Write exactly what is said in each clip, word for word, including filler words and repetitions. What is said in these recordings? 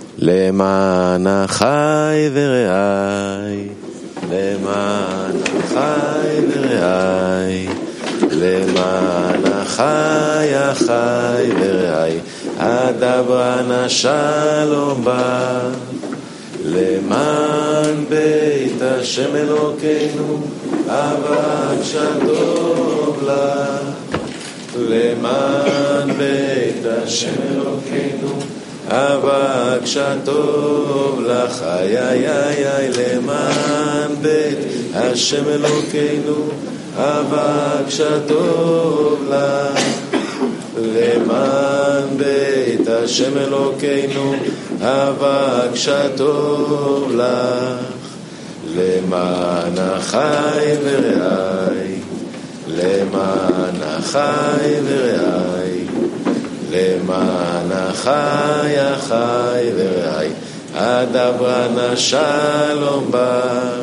למען אחי ורעי, למען אחי ורעי, למען אחי אחי ורעי, אדברה נא שלום בך, למען בית השם אלוקינו, אבקשה טוב לך, למען בית השם אלוקינו, אבקשה טוב לך, איי איי איי איי, למען בית השם אלוקינו, אבקשה טוב לך, למען בית השם אלוקינו, אבקשה טוב לך, למען אחי ורעי, למען אחי ורעי, למען אחי אחי ורעי, אדברה נא שלום בך,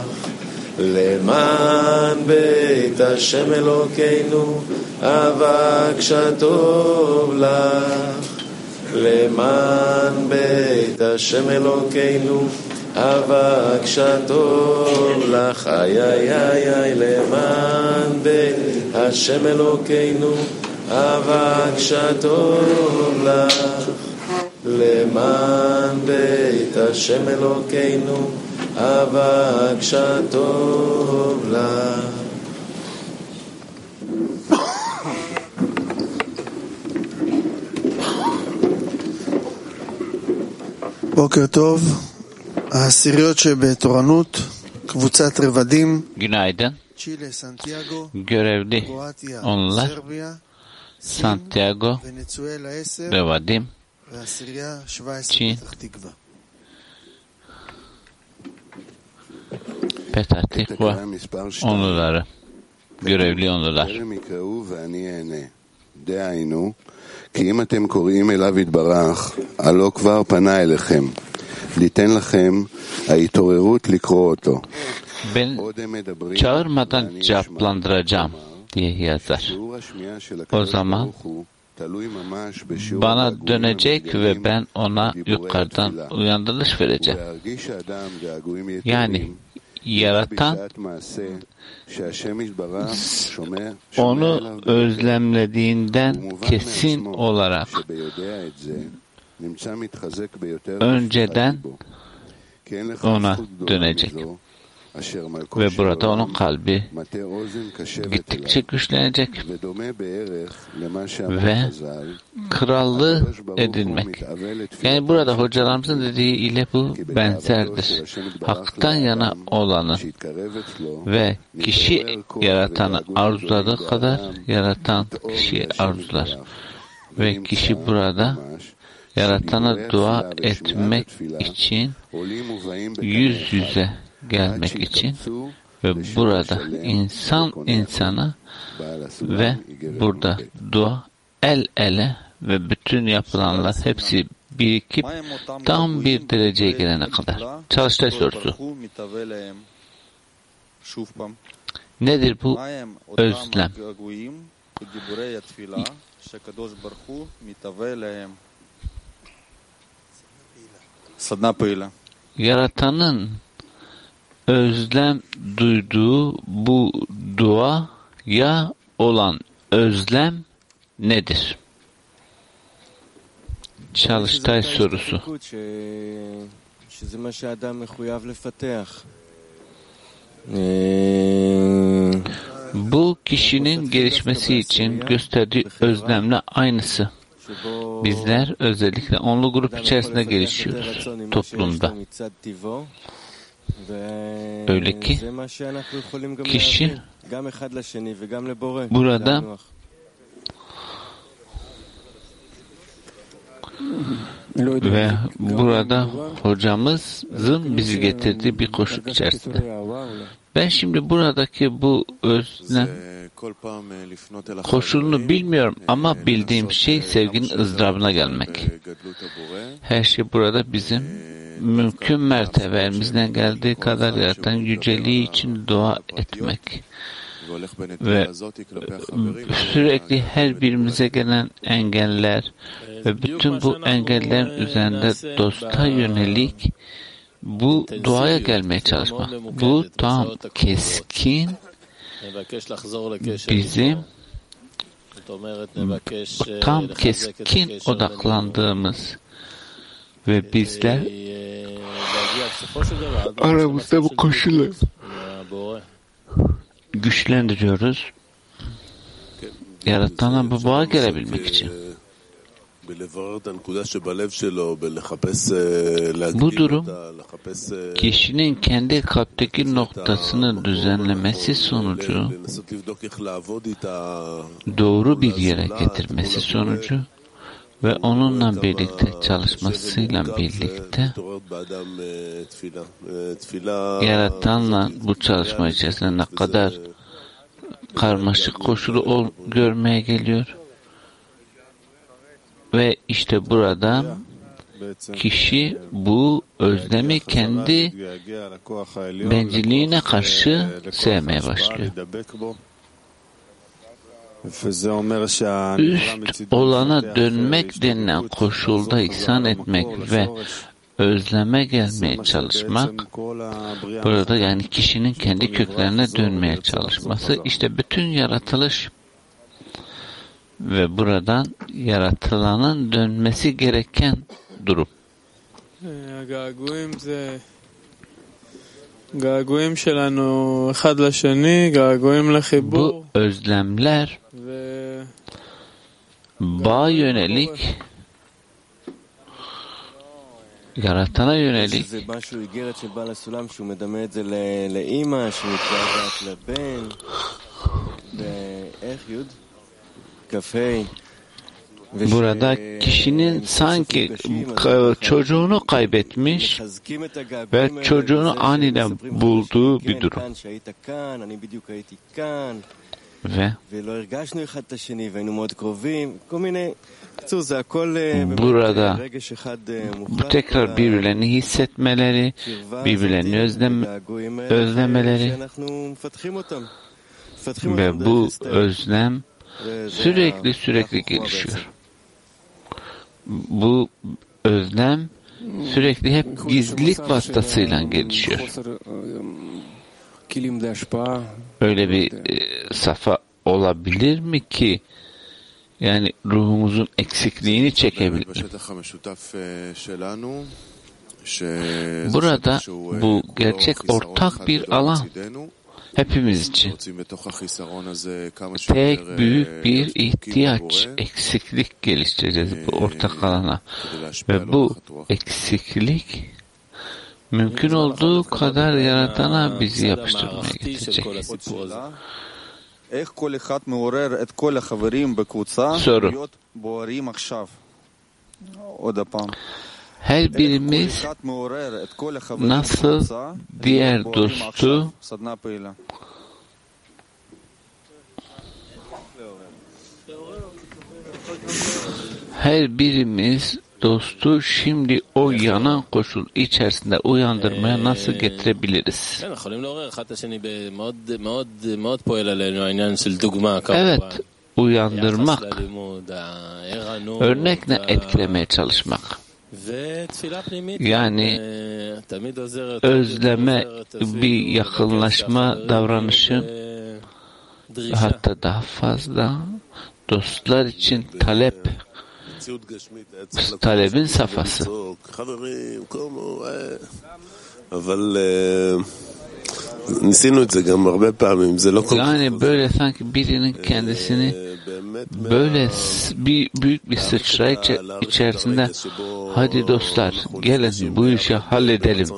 למען בית השם אלוקינו, אבקשה טוב לך, למען בית השם אלוקינו, אבקשה טוב לך, איי איי איי איי, למען בית השם אלוקינו, אבקשה טוב לך, למען בית השם אלוקינו, אבקשה טוב לך. בוקר טוב, העשיריות שבתורנות, קבוצת רבדים, Günaydın. צ'ילה, סנטיאגו, Görevli קרואטיה, onlar סרביה, Santiago, ונצואלה עשר, Revadim, והעשירייה שבע עשרה צ'ין, פתח תקווה. Petah Tikva, onluları, görevli onlular. דהיינו, כי אם אתם קוראים אליו יתברך, הלא כבר פנה אליכם, ליתן לכם ההתעוררות לקרוא אותו. Ben çağırmadan cevaplandıracağım diye yazar. O zaman bana dönecek ve ben ona yukarıdan uyandırış vereceğim. Yani yaratan onu özlemlediğinden kesin olarak önceden ona dönecek. Ve burada onun kalbi gittikçe güçlenecek ve krallığı edinmek. Yani burada hocalarımızın dediği ile bu benzerdir. Hak'tan yana olanı ve kişi yaratanı arzuladığı kadar yaratan kişiyi arzular. Ve kişi burada yaratana dua etmek için yüz yüze gelmek için ve burada insan insana ve burada dua el ele ve bütün yapılanlar hepsi birikip tam bir dereceye gelene kadar. Çalıştay sorusu. Nedir bu özlem? Yaratanın özlem duyduğu bu duaya olan özlem nedir? Çalıştay sorusu. Bu kişinin gelişmesi için gösterdiği özlemle aynısı. Bizler özellikle onlu grup içerisinde gelişiyoruz toplumda. Öyle ki kişi burada ve burada hocamızın bizi getirdiği bir koşuk içerisinde. Ben şimdi buradaki bu özlem koşulunu bilmiyorum ama bildiğim şey sevginin ızdırabına gelmek. Her şey burada bizim mümkün mertebemizden geldiği kadar yaratan yüceliği için dua etmek ve sürekli her birimize gelen engeller ve bütün bu engellerin üzerinde dosta yönelik bu duaya gelmeye çalışmak. Bu tam keskin bizim tam keskin odaklandığımız ve bizler aramızda bu koşulu güçlendiriyoruz. Yaratana bu bağa gelebilmek için. Bu durum kişinin kendi kalpteki noktasını düzenlemesi sonucu doğru bir yere getirmesi sonucu ve onunla birlikte çalışmasıyla birlikte Yaratanla bu çalışma içerisinde ne kadar karmaşık koşulu ol, görmeye geliyor. Ve işte burada kişi bu özlemi kendi bencilliğine karşı sevmeye başlıyor. Üst olana dönmek denilen koşulda ihsan etmek ve özleme gelmeye çalışmak, burada yani kişinin kendi köklerine dönmeye çalışması, işte bütün yaratılış ve buradan yaratılanın dönmesi gereken durum. Bu özlemler bağa yönelik, yaratana yönelik burada kişinin sanki çocuğunu kaybetmiş ve çocuğunu aniden bulduğu bir durum. Ve burada tekrar birbirlerini hissetmeleri, birbirlerini özlem özlemeleri ve bu özlem sürekli sürekli gelişiyor. Bu özlem sürekli hep gizlilik vasıtasıyla gelişiyor. Öyle bir e, safa olabilir mi ki yani ruhumuzun eksikliğini çekebilir? Burada bu gerçek ortak bir alan. Hepimiz için tek büyük bir ihtiyaç, eksiklik geliştireceğiz bu ortak alana. Ve bu eksiklik mümkün olduğu kadar Yaratana bizi yapıştırmaya getirecek. Soru. Her birimiz nasıl diğer dostu her birimiz dostu şimdi o yanan koşul içerisinde uyandırmaya nasıl getirebiliriz? Evet, uyandırmak, örnekle etkilemeye çalışmak. Yani özleme, bir yakınlaşma davranışı, hatta daha fazla dostlar için talep, talebin safhası. Yani böyle sanki birinin kendisini böyle bir büyük bir sıçrayı içerisinde hadi dostlar gelin bu işi halledelim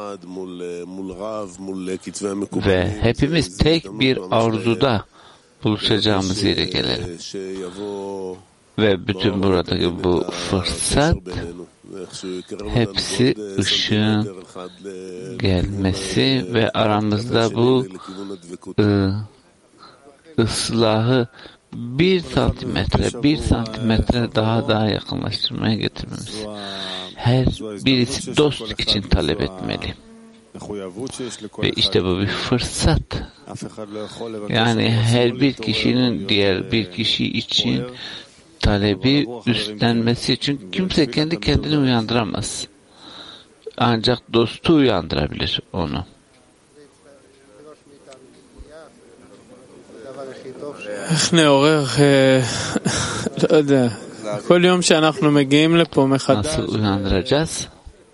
ve hepimiz tek bir arzuda buluşacağımız yere gelelim. Ve bütün buradaki bu fırsat hepsi ışığın gelmesi ve aramızda bu ı, ıslahı bir santimetre, bir santimetre daha daha yakınlaştırmaya getirmemiz. Her birisi dost için talep etmeli. Ve işte bu bir fırsat. Yani her bir kişinin diğer bir kişi için talebi üstlenmesi için kimse kendi kendini uyandıramaz. Ancak dostu uyandırabilir onu. איך נעורר, לא יודע, כל יום שאנחנו מגיעים לפה מחדש. Nasıl uyandıracağız?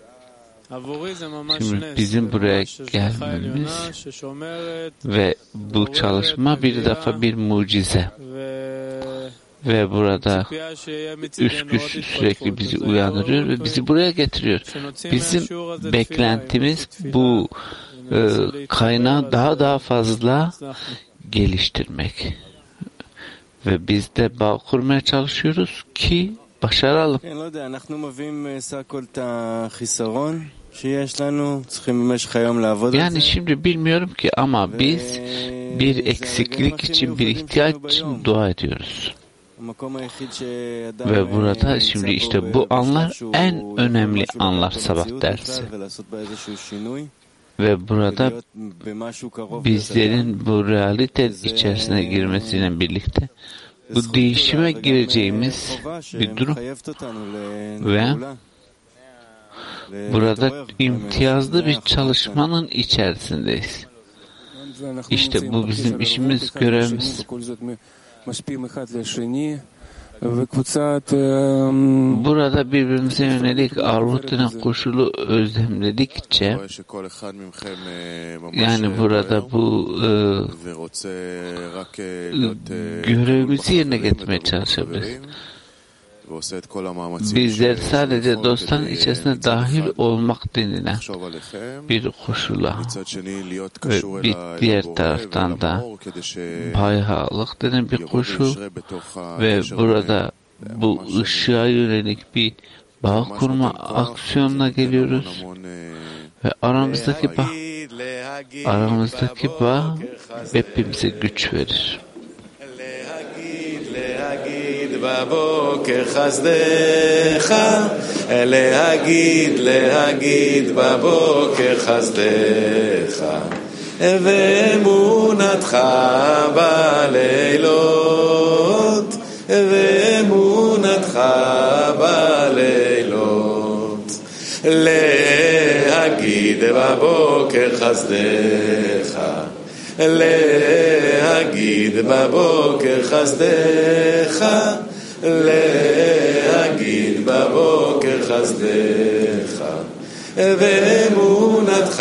Şimdi bizim buraya gelmemiz ve bu çalışma bir defa bir mucize. Ve burada üst güç sürekli bizi uyandırıyor ve bizi buraya getiriyor. Bizim beklentimiz bu e, kaynağı daha daha fazla geliştirmek. Ve biz de bağ kurmaya çalışıyoruz ki başaralım. Yani şimdi bilmiyorum ki ama biz bir eksiklik için, bir ihtiyaç için dua ediyoruz. Ve burada şimdi işte bu anlar en önemli anlar, sabah dersi. Ve burada bizlerin bu realite içerisine girmesiyle birlikte bu değişime gireceğimiz bir durum. Ve burada imtiyazlı bir çalışmanın içerisindeyiz. İşte bu bizim işimiz, görevimiz. Burada birbirimize yönelik arvutine koşulu özlemledikçe, yani burada bu e, görevimizi yerine getirmeye çalışabiliriz. Bizler sadece dostların içerisine dahil olmak denilen bir koşula ve bir diğer taraftan da bayağılık denen bir koşul ve burada bu ışığa yönelik bir bağ kurma aksiyonuna geliyoruz ve aramızdaki bağ aramızdaki bağ hepimize güç verir. בבוקר חסדך, להגיד, להגיד בבוקר חסדך, ואמונתך בלילות, ואמונתך בלילות, להגיד בבוקר חסדך, להגיד בבוקר חסדך, להגיד בבוקר חסדך, ואמונתך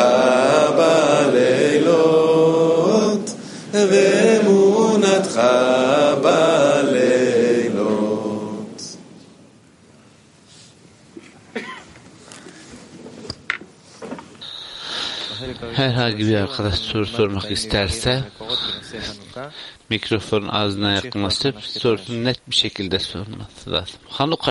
בלילות, ואמונתך בלילות. Herhangi bir arkadaş soru sormak isterse mikrofonu ağzına yakınlaştırıp sorusunu net bir şekilde sorması lazım. Hanukkah